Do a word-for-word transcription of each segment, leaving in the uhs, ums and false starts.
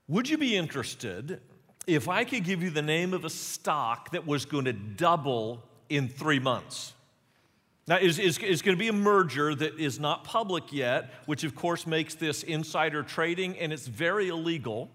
Would you be interested if I could give you the name of a stock that was going to double in three months? Now, it's, it's, it's going to be a merger that is not public yet, which of course makes this insider trading, and it's very illegal.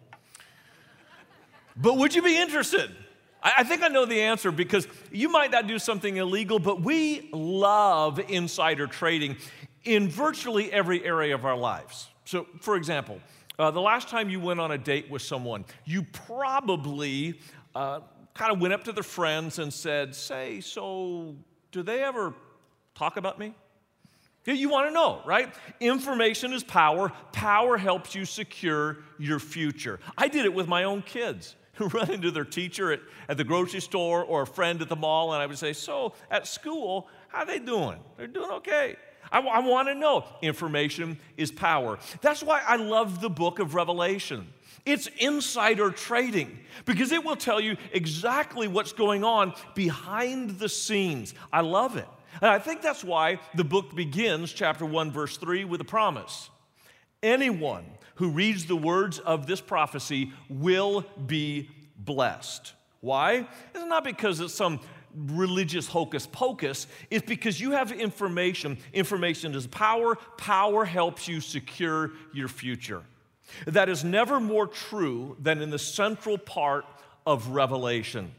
But would you be interested? I, I think I know the answer, because you might not do something illegal, but we love insider trading in virtually every area of our lives. So, for example, uh, the last time you went on a date with someone, you probably uh, kind of went up to their friends and said, say, so do they ever talk about me? You want to know, right? Information is power. Power helps you secure your future. I did it with my own kids. Run into their teacher at, at the grocery store or a friend at the mall, and I would say, so at school, how are they doing? They're doing okay. I, I want to know. Information is power. That's why I love the book of Revelation. It's insider trading, because it will tell you exactly what's going on behind the scenes. I love it. And I think that's why the book begins, chapter one, verse three, with a promise. Anyone who reads the words of this prophecy will be blessed. Why? It's not because it's some religious hocus pocus. It's because you have information. Information is power. Power helps you secure your future. That is never more true than in the central part of Revelation.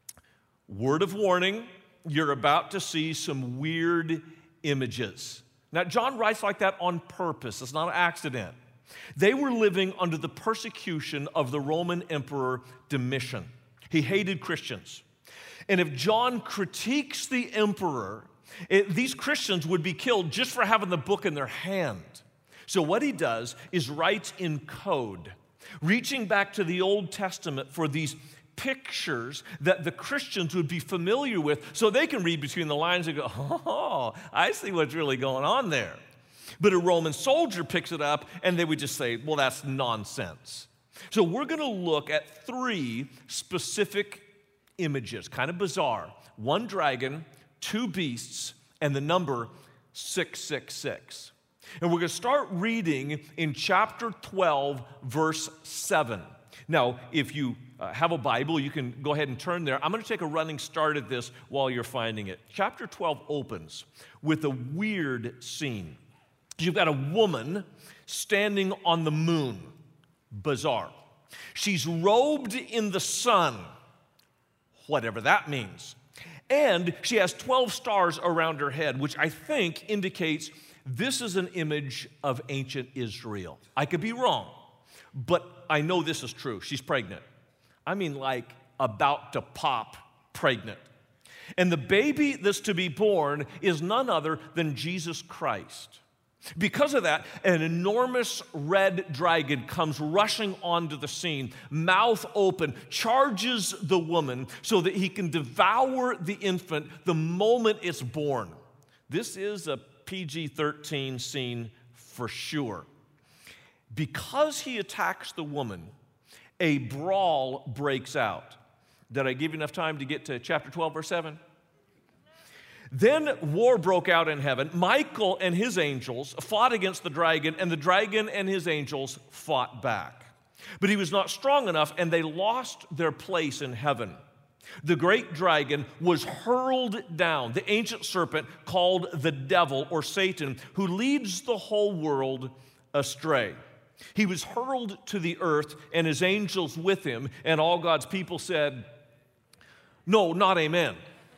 Word of warning, you're about to see some weird images. Now, John writes like that on purpose. It's not an accident. They were living under the persecution of the Roman Emperor Domitian. He hated Christians. And if John critiques the emperor, it, these Christians would be killed just for having the book in their hand. So what he does is writes in code, reaching back to the Old Testament for these pictures that the Christians would be familiar with, so they can read between the lines and go, oh, I see what's really going on there. But a Roman soldier picks it up, and they would just say, well, that's nonsense. So we're going to look at three specific images, kind of bizarre. One dragon, two beasts, and the number six six six. And we're going to start reading in chapter twelve, verse seven. Now, if you uh, have a Bible, you can go ahead and turn there. I'm going to take a running start at this while you're finding it. Chapter twelve opens with a weird scene. You've got a woman standing on the moon. Bizarre. She's robed in the sun, whatever that means. And she has twelve stars around her head, which I think indicates this is an image of ancient Israel. I could be wrong, but I know this is true. She's pregnant. I mean, like about to pop pregnant. And the baby that's to be born is none other than Jesus Christ. Because of that, an enormous red dragon comes rushing onto the scene, mouth open, charges the woman so that he can devour the infant the moment it's born. This is a P G thirteen scene for sure. Because he attacks the woman, a brawl breaks out. Did I give you enough time to get to chapter twelve, verse seven? Then war broke out in heaven. Michael and his angels fought against the dragon, and the dragon and his angels fought back. But he was not strong enough, and they lost their place in heaven. The great dragon was hurled down, the ancient serpent called the devil or Satan, who leads the whole world astray. He was hurled to the earth, and his angels with him, and all God's people said, no, not amen.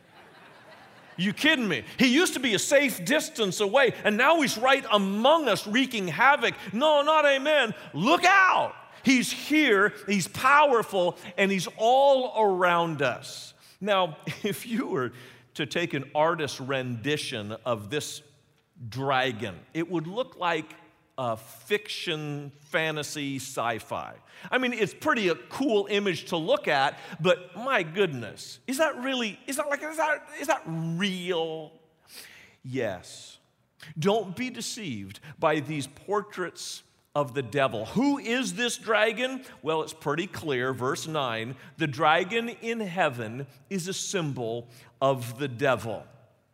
You kidding me? He used to be a safe distance away, and now he's right among us wreaking havoc. No, not amen. Look out. He's here, he's powerful, and he's all around us. Now, if you were to take an artist's rendition of this dragon, it would look like a fiction, fantasy, sci-fi. I mean, it's pretty a cool image to look at, but my goodness, is that really, is that like, is that, is that real? Yes. Don't be deceived by these portraits of the devil. Who is this dragon? Well, it's pretty clear. Verse nine, the dragon in heaven is a symbol of the devil.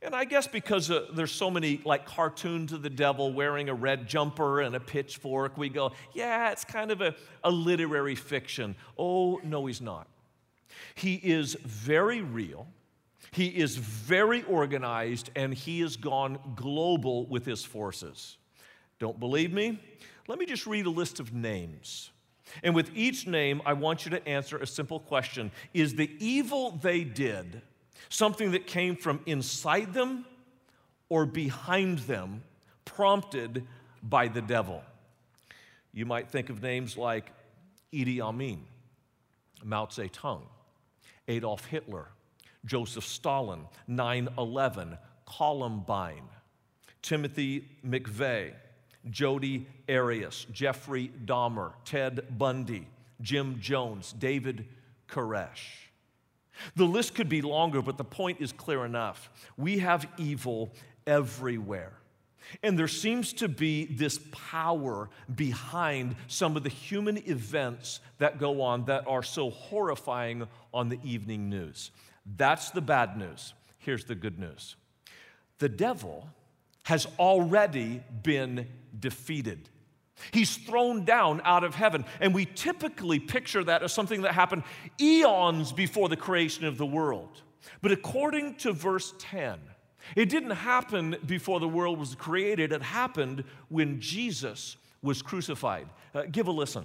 And I guess because uh, there's so many like cartoons of the devil wearing a red jumper and a pitchfork, we go, yeah, it's kind of a, a literary fiction. Oh, no, he's not. He is very real. He is very organized, and he has gone global with his forces. Don't believe me? Let me just read a list of names. And with each name, I want you to answer a simple question. Is the evil they did something that came from inside them or behind them, prompted by the devil? You might think of names like Idi Amin, Mao Zedong, Adolf Hitler, Joseph Stalin, nine eleven, Columbine, Timothy McVeigh, Jodi Arias, Jeffrey Dahmer, Ted Bundy, Jim Jones, David Koresh. The list could be longer, but the point is clear enough. We have evil everywhere. And there seems to be this power behind some of the human events that go on that are so horrifying on the evening news. That's the bad news. Here's the good news. The devil has already been defeated. He's thrown down out of heaven, and we typically picture that as something that happened eons before the creation of the world. But according to verse ten, it didn't happen before the world was created. It happened when Jesus was crucified. Uh, give a listen.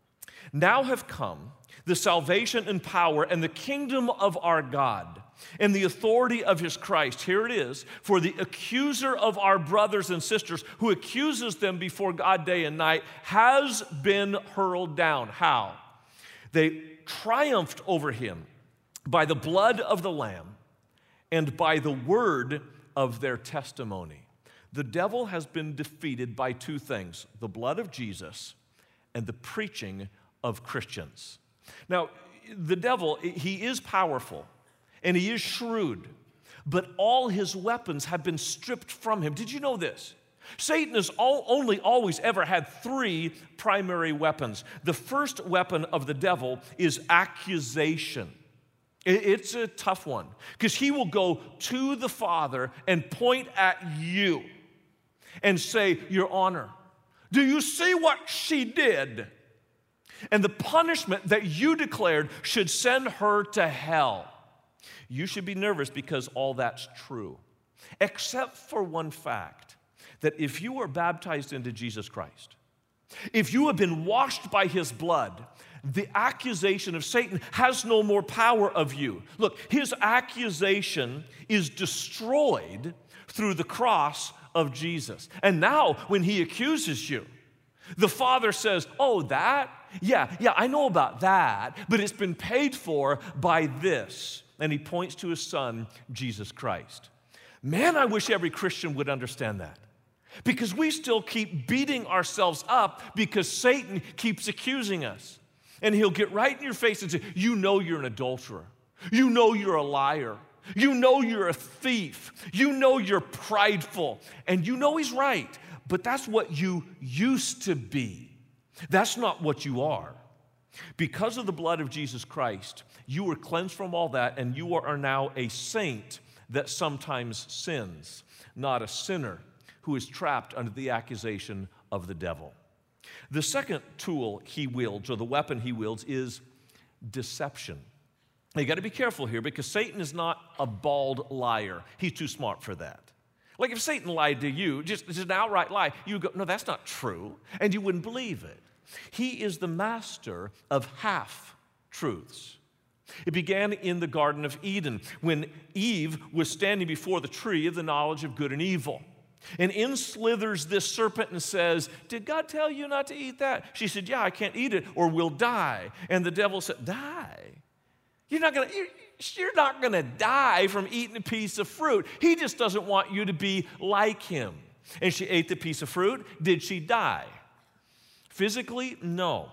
Now have come the salvation and power and the kingdom of our God and the authority of his Christ. Here it is. For the accuser of our brothers and sisters, who accuses them before God day and night, has been hurled down. How? They triumphed over him by the blood of the Lamb and by the word of their testimony. The devil has been defeated by two things: the blood of Jesus and the preaching of Christians. Now, the devil, he is powerful and he is shrewd, but all his weapons have been stripped from him. Did you know this? Satan has all, only always ever had three primary weapons. The first weapon of the devil is accusation. It's a tough one because he will go to the Father and point at you and say, Your Honor, do you see what she did? And the punishment that you declared should send her to hell. You should be nervous because all that's true, except for one fact, that if you are baptized into Jesus Christ, if you have been washed by his blood, the accusation of Satan has no more power of you. Look, his accusation is destroyed through the cross of Jesus. And now when he accuses you, the Father says, oh, that? Yeah, yeah, I know about that, but it's been paid for by this. And he points to his Son, Jesus Christ. Man, I wish every Christian would understand that. Because we still keep beating ourselves up because Satan keeps accusing us. And he'll get right in your face and say, you know you're an adulterer. You know you're a liar. You know you're a thief. You know you're prideful. And you know he's right. But that's what you used to be. That's not what you are. Because of the blood of Jesus Christ, you were cleansed from all that, and you are now a saint that sometimes sins, not a sinner who is trapped under the accusation of the devil. The second tool he wields, or the weapon he wields, is deception. You got to be careful here because Satan is not a bald liar. He's too smart for that. Like if Satan lied to you, just, just an outright lie, you would go, no, that's not true, and you wouldn't believe it. He is the master of half-truths. It began in the Garden of Eden when Eve was standing before the tree of the knowledge of good and evil. And in slithers this serpent and says, did God tell you not to eat that? She said, yeah, I can't eat it or we'll die. And the devil said, die? You're not going to... You're not going to die from eating a piece of fruit. He just doesn't want you to be like him. And she ate the piece of fruit. Did she die? Physically, no.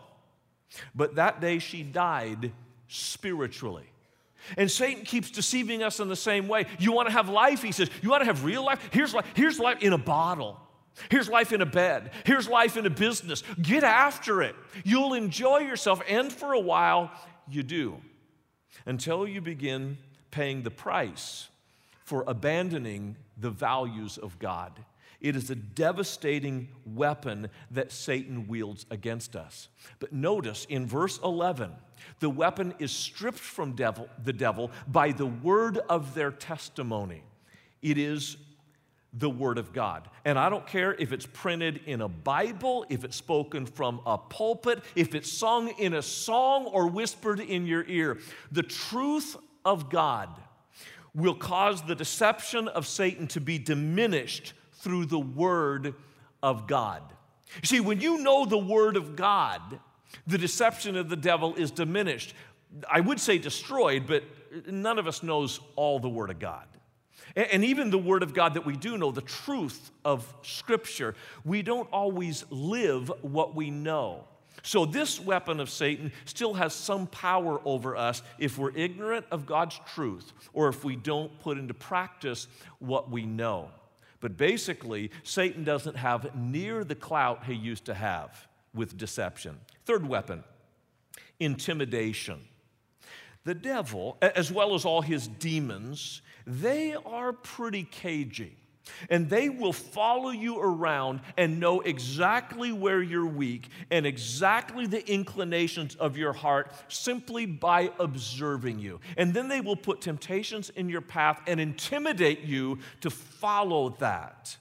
But that day she died spiritually. And Satan keeps deceiving us in the same way. You want to have life, he says. You want to have real life? Here's life. Here's life in a bottle. Here's life in a bed. Here's life in a business. Get after it. You'll enjoy yourself. And for a while, you do. Until you begin paying the price for abandoning the values of God. It is a devastating weapon that Satan wields against us. But notice in verse eleven, the weapon is stripped from devil, the devil by the word of their testimony. It is the Word of God. And I don't care if it's printed in a Bible, if it's spoken from a pulpit, if it's sung in a song or whispered in your ear. The truth of God will cause the deception of Satan to be diminished through the Word of God. You see, when you know the Word of God, the deception of the devil is diminished. I would say destroyed, but none of us knows all the Word of God. And even the Word of God that we do know, the truth of Scripture, we don't always live what we know. So this weapon of Satan still has some power over us if we're ignorant of God's truth or if we don't put into practice what we know. But basically, Satan doesn't have near the clout he used to have with deception. Third weapon, intimidation. The devil, as well as all his demons, they are pretty cagey, and they will follow you around and know exactly where you're weak and exactly the inclinations of your heart simply by observing you. And then they will put temptations in your path and intimidate you to follow that.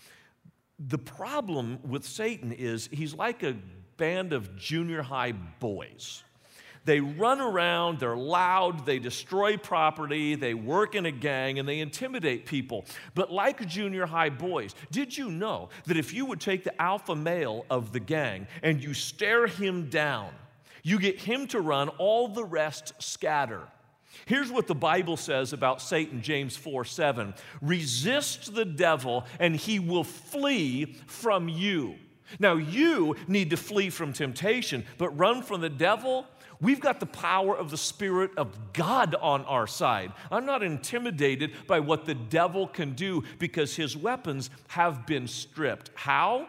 The problem with Satan is he's like a band of junior high boys. They run around, they're loud, they destroy property, they work in a gang, and they intimidate people. But like junior high boys, did you know that if you would take the alpha male of the gang and you stare him down, you get him to run, all the rest scatter? Here's what the Bible says about Satan, James four seven. Resist the devil, and he will flee from you. Now, you need to flee from temptation, but run from the devil. We've got the power of the Spirit of God on our side. I'm not intimidated by what the devil can do because his weapons have been stripped. How?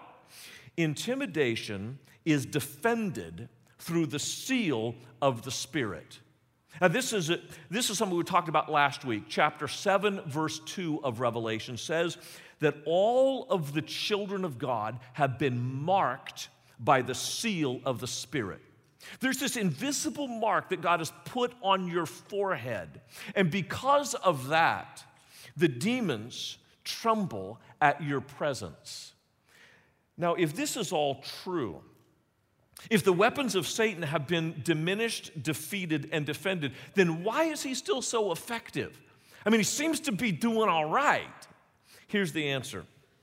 Intimidation is defended through the seal of the Spirit. Now, this is, a, this is something we talked about last week. Chapter seven, verse two of Revelation says that all of the children of God have been marked by the seal of the Spirit. There's this invisible mark that God has put on your forehead. And because of that, the demons tremble at your presence. Now, if this is all true, if the weapons of Satan have been diminished, defeated, and defended, then why is he still so effective? I mean, he seems to be doing all right. Here's the answer.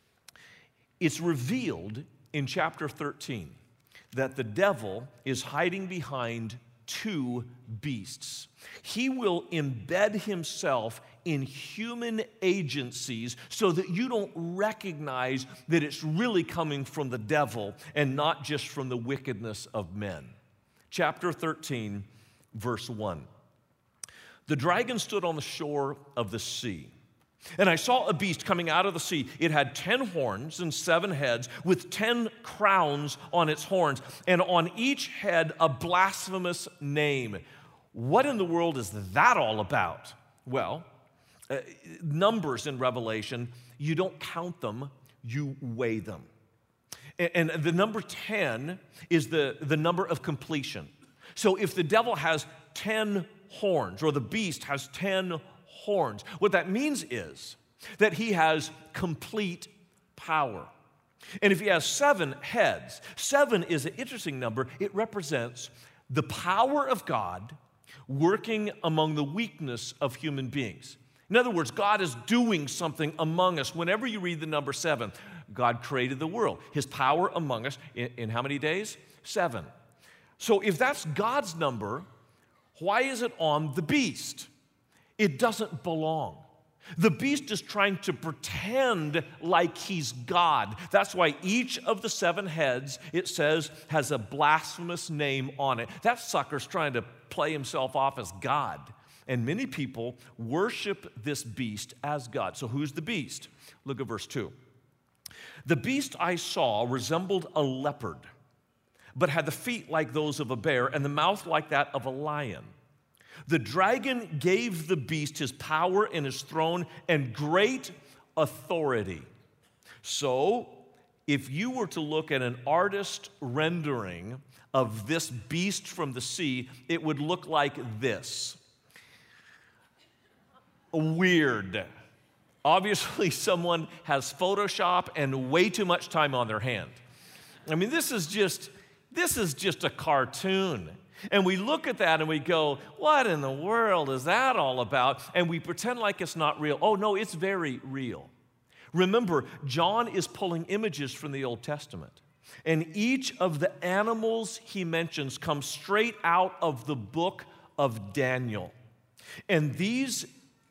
It's revealed in chapter thirteen. That the devil is hiding behind two beasts. He will embed himself in human agencies so that you don't recognize that it's really coming from the devil and not just from the wickedness of men. Chapter thirteen, verse one. The dragon stood on the shore of the sea. And I saw a beast coming out of the sea. It had ten horns and seven heads with ten crowns on its horns, and on each head a blasphemous name. What in the world is that all about? Well, uh, numbers in Revelation, you don't count them, you weigh them. And, and the number ten is the, the number of completion. So if the devil has ten horns, or the beast has ten horns, horns. What that means is that he has complete power. And if he has seven heads, seven is an interesting number. It represents the power of God working among the weakness of human beings. In other words, God is doing something among us. Whenever you read the number seven, God created the world. His power among us in, in how many days? Seven. So if that's God's number, why is it on the beast? It doesn't belong. The beast is trying to pretend like he's God. That's why each of the seven heads, it says, has a blasphemous name on it. That sucker's trying to play himself off as God. And many people worship this beast as God. So who's the beast? Look at verse two. The beast I saw resembled a leopard, but had the feet like those of a bear and the mouth like that of a lion. The dragon gave the beast his power and his throne and great authority. So, if you were to look at an artist rendering of this beast from the sea, it would look like this. Weird. Obviously, someone has Photoshop and way too much time on their hand. I mean, this is just, this is just a cartoon. And we look at that and we go, what in the world is that all about? And we pretend like it's not real. Oh, no, it's very real. Remember, John is pulling images from the Old Testament. And each of the animals he mentions comes straight out of the book of Daniel. And these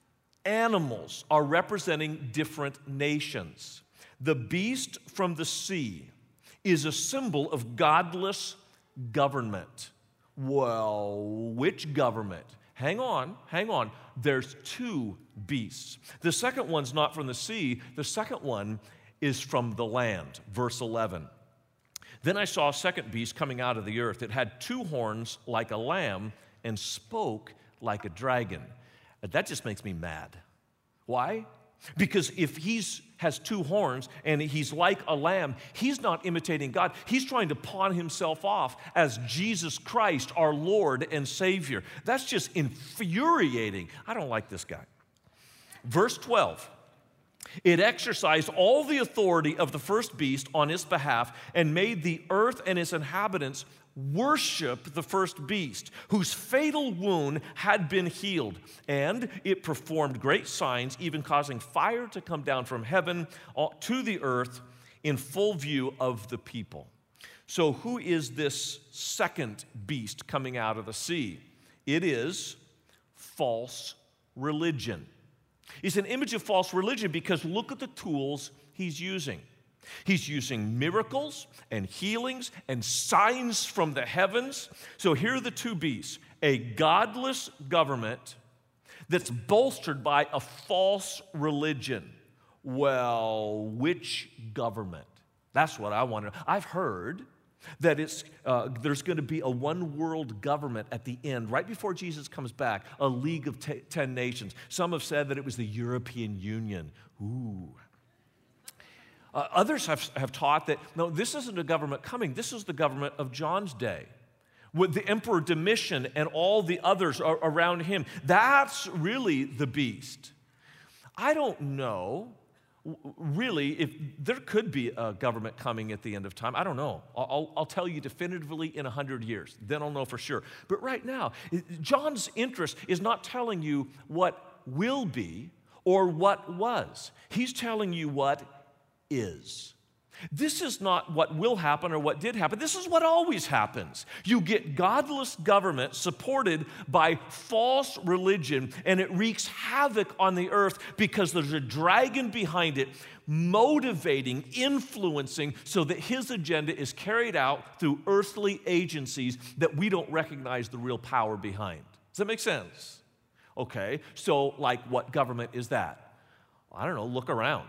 animals are representing different nations. The beast from the sea is a symbol of godless government. Well, which government? Hang on, hang on. There's two beasts. The second one's not from the sea. The second one is from the land. Verse eleven. Then I saw a second beast coming out of the earth. It had two horns like a lamb and spoke like a dragon. That just makes me mad. Why? Because if he has two horns and he's like a lamb, he's not imitating God. He's trying to pawn himself off as Jesus Christ, our Lord and Savior. That's just infuriating. I don't like this guy. Verse twelve. It exercised all the authority of the first beast on its behalf and made the earth and its inhabitants worship the first beast, whose fatal wound had been healed. And it performed great signs, even causing fire to come down from heaven to the earth in full view of the people. So who is this second beast coming out of the sea? It is false religion. It's an image of false religion because look at the tools he's using. He's using miracles and healings and signs from the heavens. So here are the two beasts. A godless government that's bolstered by a false religion. Well, which government? That's what I want to know. I've heard that it's, uh, there's going to be a one-world government at the end, right before Jesus comes back, a league of t- ten nations. Some have said that it was the European Union. Ooh. Uh, others have, have taught that, no, this isn't a government coming. This is the government of John's day, with the Emperor Domitian and all the others are around him. That's really the beast. I don't know, really, if there could be a government coming at the end of time. I don't know. I'll, I'll tell you definitively in a hundred years. Then I'll know for sure. But right now, John's interest is not telling you what will be or what was. He's telling you what is. This is not what will happen or what did happen. This is what always happens. You get godless government supported by false religion, and it wreaks havoc on the earth because there's a dragon behind it, motivating, influencing, so that his agenda is carried out through earthly agencies that we don't recognize the real power behind. Does that make sense? Okay, so like what government is that? I don't know, look around.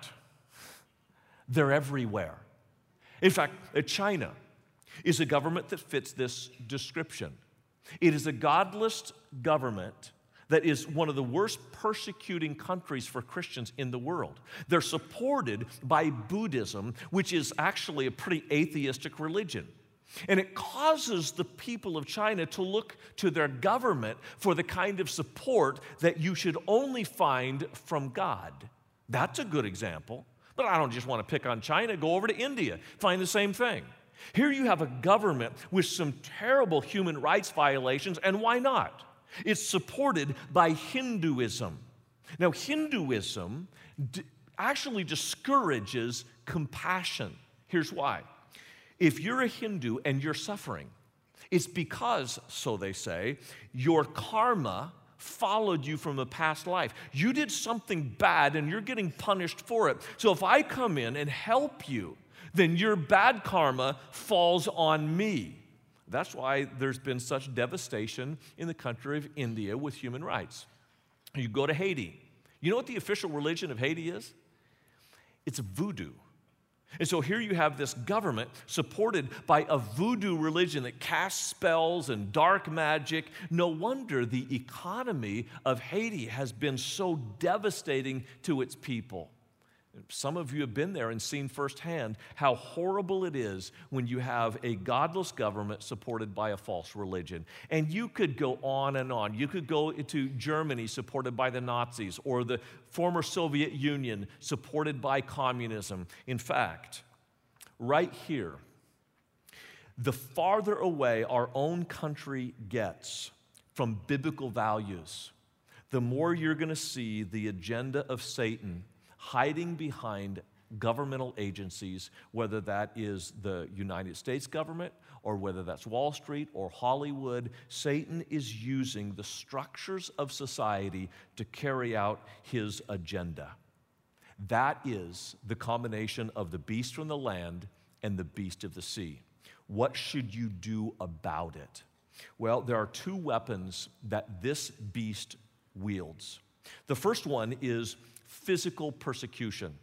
They're everywhere. In fact, China is a government that fits this description. It is a godless government that is one of the worst persecuting countries for Christians in the world. They're supported by Buddhism, which is actually a pretty atheistic religion. And it causes the people of China to look to their government for the kind of support that you should only find from God. That's a good example. But I don't just want to pick on China. Go over to India, find the same thing. Here you have a government with some terrible human rights violations, and why not? It's supported by Hinduism. Now, Hinduism d- actually discourages compassion. Here's why. If you're a Hindu and you're suffering, it's because, so they say, your karma followed you from a past life. You did something bad and you're getting punished for it. So if I come in and help you, then your bad karma falls on me. That's why there's been such devastation in the country of India with human rights. You go to Haiti. You know what the official religion of Haiti is? It's voodoo. And so here you have this government supported by a voodoo religion that casts spells and dark magic. No wonder the economy of Haiti has been so devastating to its people. Some of you have been there and seen firsthand how horrible it is when you have a godless government supported by a false religion. And you could go on and on. You could go to Germany supported by the Nazis, or the former Soviet Union supported by communism. In fact, right here, the farther away our own country gets from biblical values, the more you're going to see the agenda of Satan hiding behind governmental agencies, whether that is the United States government or whether that's Wall Street or Hollywood. Satan is using the structures of society to carry out his agenda. That is the combination of the beast from the land and the beast of the sea. What should you do about it? Well, there are two weapons that this beast wields. The first one is physical persecution.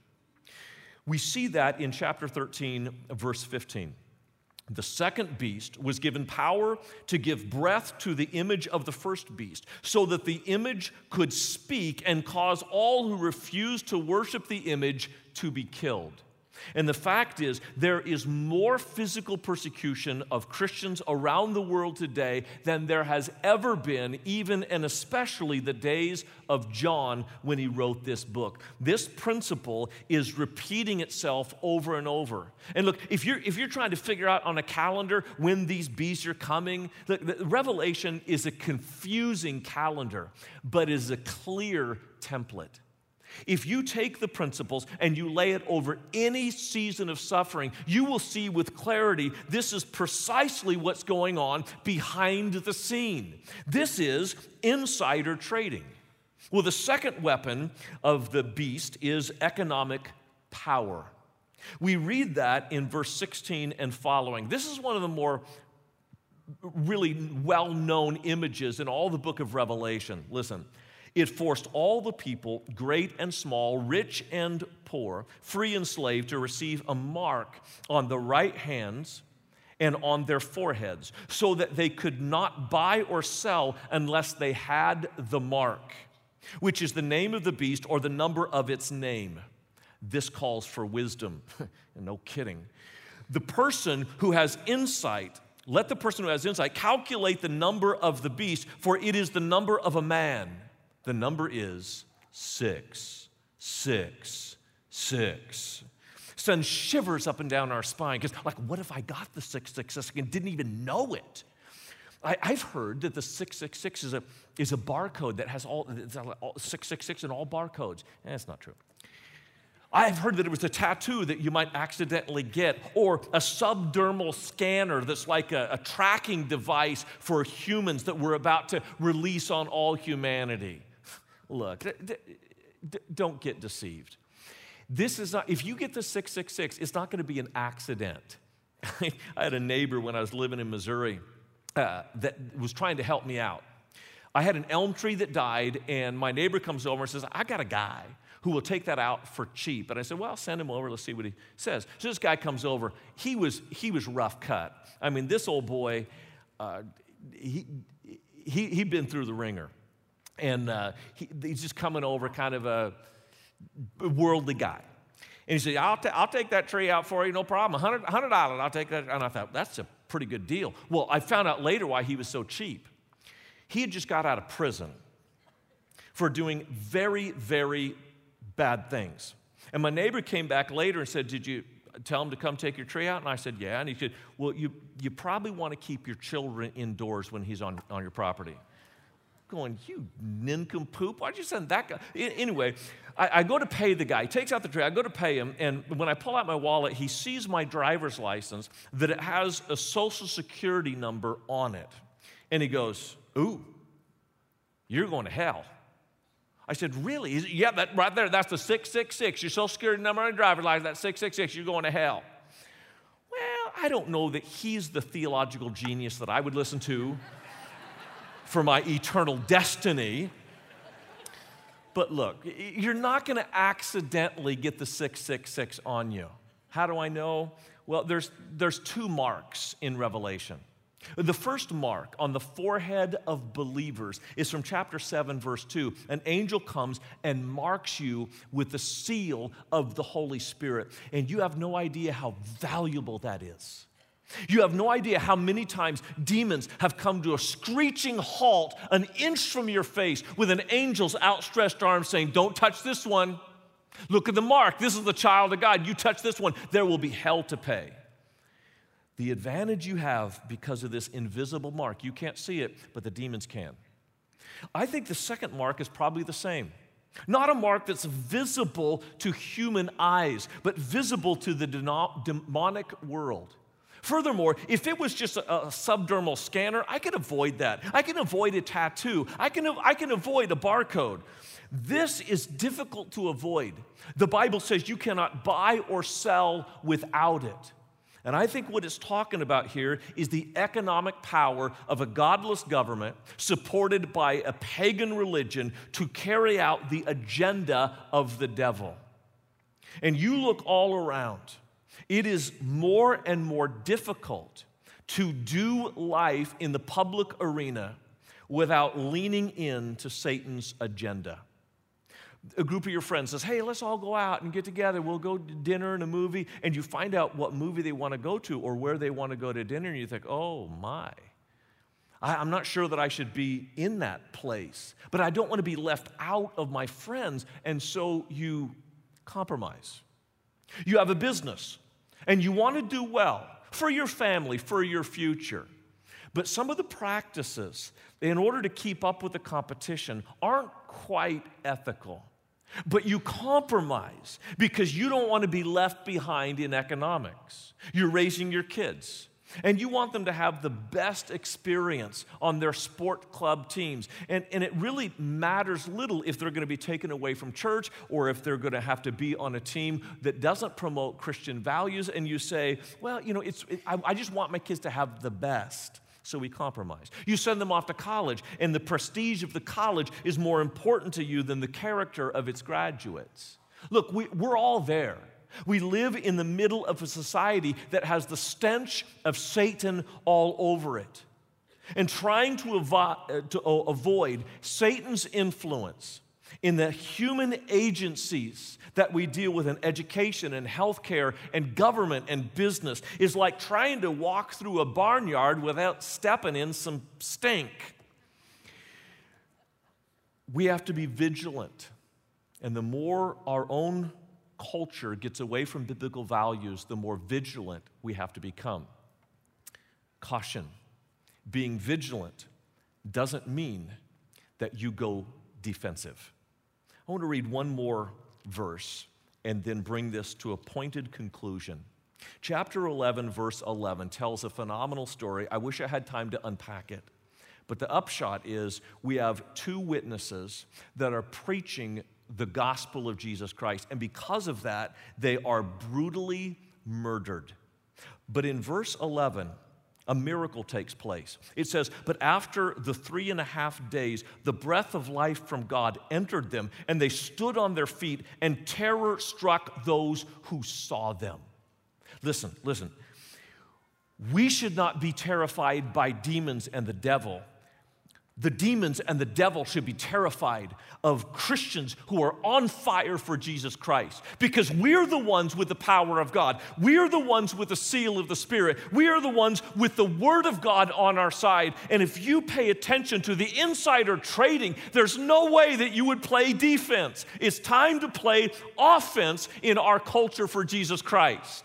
We see that in chapter thirteen, verse fifteen. The second beast was given power to give breath to the image of the first beast, so that the image could speak and cause all who refused to worship the image to be killed. And the fact is, there is more physical persecution of Christians around the world today than there has ever been, even and especially the days of John when he wrote this book. This principle is repeating itself over and over. And look, if you're, if you're trying to figure out on a calendar when these beasts are coming, look, the Revelation is a confusing calendar, but is a clear template. If you take the principles and you lay it over any season of suffering, you will see with clarity this is precisely what's going on behind the scene. This is insider trading. Well, the second weapon of the beast is economic power. We read that in verse sixteen and following. This is one of the more really well-known images in all the book of Revelation. Listen. It forced all the people, great and small, rich and poor, free and slave, to receive a mark on the right hands and on their foreheads, so that they could not buy or sell unless they had the mark, which is the name of the beast or the number of its name. This calls for wisdom. No kidding. The person who has insight, let the person who has insight calculate the number of the beast, for it is the number of a man. The number is six, six, six. Sends shivers up and down our spine, because, like, what if I got the six six six and didn't even know it? I, I've heard that the six six six is a, is a barcode that has all, all six six six in all barcodes. Eh, that's not true. I've heard that it was a tattoo that you might accidentally get, or a subdermal scanner that's like a, a tracking device for humans that we're about to release on all humanity. Look, d- d- don't get deceived. This is not, if you get the six six six, it's not going to be an accident. I had a neighbor when I was living in Missouri uh, that was trying to help me out. I had an elm tree that died, and my neighbor comes over and says, I got a guy who will take that out for cheap. And I said, well, send him over. Let's see what he says. So this guy comes over. He was, he was rough cut. I mean, this old boy, uh, he, he, he'd been through the ringer. And uh, he, he's just coming over kind of a worldly guy. And he said, I'll, ta- I'll take that tree out for you, no problem. one hundred dollars, I'll take that. And I thought, that's a pretty good deal. Well, I found out later why he was so cheap. He had just got out of prison for doing very, very bad things. And my neighbor came back later and said, did you tell him to come take your tree out? And I said, yeah. And he said, well, you, you probably want to keep your children indoors when he's on, on your property. Going, you nincompoop, why'd you send that guy? Anyway, I, I go to pay the guy. He takes out the tree. I go to pay him, and when I pull out my wallet, he sees my driver's license, that it has a Social Security number on it. And he goes, ooh, you're going to hell. I said, really? He said, yeah, that right there, that's the six six six. Your Social Security number on your driver's license, that's six six six, you're going to hell. Well, I don't know that he's the theological genius that I would listen to for my eternal destiny. But look, you're not going to accidentally get the six six six on you. How do I know? Well, there's, there's two marks in Revelation. The first mark on the forehead of believers is from chapter seven, verse two. An angel comes and marks you with the seal of the Holy Spirit, and you have no idea how valuable that is. You have no idea how many times demons have come to a screeching halt an inch from your face with an angel's outstretched arm saying, don't touch this one. Look at the mark. This is the child of God. You touch this one, there will be hell to pay. The advantage you have because of this invisible mark, you can't see it, but the demons can. I think the second mark is probably the same. Not a mark that's visible to human eyes, but visible to the demonic world. Furthermore, if it was just a, a subdermal scanner, I can avoid that. I can avoid a tattoo. I can, I can avoid a barcode. This is difficult to avoid. The Bible says you cannot buy or sell without it. And I think what it's talking about here is the economic power of a godless government supported by a pagan religion to carry out the agenda of the devil. And you look all around, it is more and more difficult to do life in the public arena without leaning into Satan's agenda. A group of your friends says, hey, let's all go out and get together. We'll go to dinner and a movie. And you find out what movie they want to go to or where they want to go to dinner. And you think, oh, my. I, I'm not sure that I should be in that place. But I don't want to be left out of my friends. And so you compromise. You have a business. And you want to do well for your family, for your future. But some of the practices, in order to keep up with the competition, aren't quite ethical. But you compromise because you don't want to be left behind in economics. You're raising your kids, and you want them to have the best experience on their sport club teams. And, and it really matters little if they're going to be taken away from church or if they're going to have to be on a team that doesn't promote Christian values. And you say, well, you know, it's, it, I, I just want my kids to have the best. So we compromise. You send them off to college, and the prestige of the college is more important to you than the character of its graduates. Look, we, we're all there. We live in the middle of a society that has the stench of Satan all over it. And trying to, avo- to avoid Satan's influence in the human agencies that we deal with in education and healthcare and government and business is like trying to walk through a barnyard without stepping in some stink. We have to be vigilant. And the more our own culture gets away from biblical values, the more vigilant we have to become. Caution. Being vigilant doesn't mean that you go defensive. I want to read one more verse and then bring this to a pointed conclusion. Chapter eleven, verse eleven tells a phenomenal story. I wish I had time to unpack it. But the upshot is we have two witnesses that are preaching the gospel of Jesus Christ. And because of that, they are brutally murdered. But in verse eleven, a miracle takes place. It says, but after the three and a half days, the breath of life from God entered them, and they stood on their feet, and terror struck those who saw them. Listen, listen. We should not be terrified by demons and the devil. The demons and the devil should be terrified of Christians who are on fire for Jesus Christ, because we're the ones with the power of God. We're the ones with the seal of the Spirit. We are the ones with the Word of God on our side. And if you pay attention to the insider trading, there's no way that you would play defense. It's time to play offense in our culture for Jesus Christ.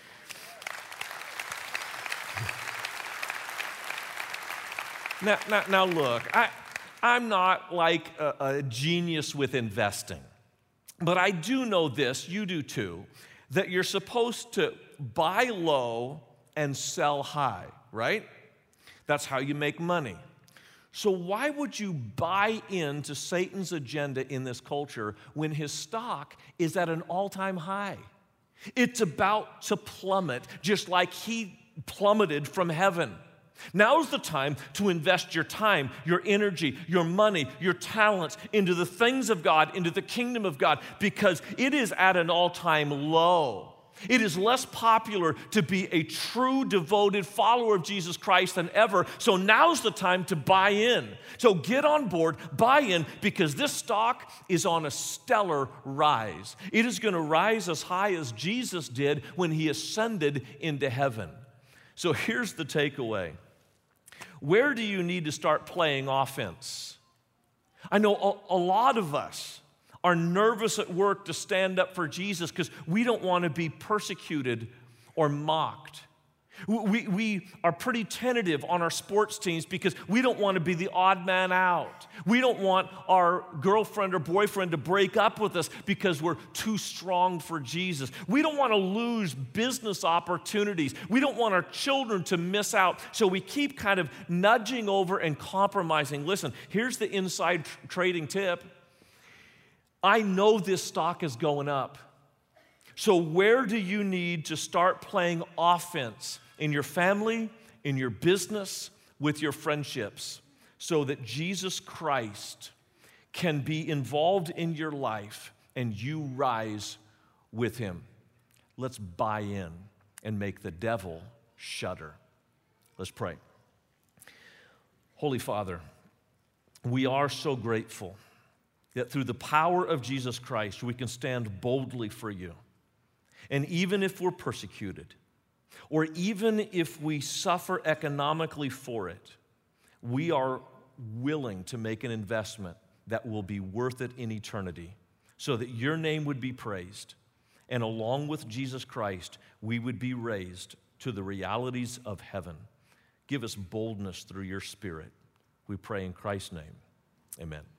Now, now, now look, I, I'm not like a, a genius with investing, but I do know this, you do too, that you're supposed to buy low and sell high, right? That's how you make money. So why would you buy into Satan's agenda in this culture when his stock is at an all-time high? It's about to plummet, just like he plummeted from heaven. Now's the time to invest your time, your energy, your money, your talents into the things of God, into the kingdom of God, because it is at an all-time low. It is less popular to be a true devoted follower of Jesus Christ than ever. So now's the time to buy in. So get on board, buy in, because this stock is on a stellar rise. It is going to rise as high as Jesus did when he ascended into heaven. So here's the takeaway. Where do you need to start playing offense? I know a, a lot of us are nervous at work to stand up for Jesus because we don't want to be persecuted or mocked. We, we are pretty tentative on our sports teams because we don't want to be the odd man out. We don't want our girlfriend or boyfriend to break up with us because we're too strong for Jesus. We don't want to lose business opportunities. We don't want our children to miss out. So we keep kind of nudging over and compromising. Listen, here's the inside tr- trading tip. I know this stock is going up. So where do you need to start playing offense in your family, in your business, with your friendships, so that Jesus Christ can be involved in your life and you rise with him? Let's buy in and make the devil shudder. Let's pray. Holy Father, we are so grateful that through the power of Jesus Christ, we can stand boldly for you. And even if we're persecuted, or even if we suffer economically for it, we are willing to make an investment that will be worth it in eternity, so that your name would be praised. And along with Jesus Christ, we would be raised to the realities of heaven. Give us boldness through your Spirit. We pray in Christ's name. Amen.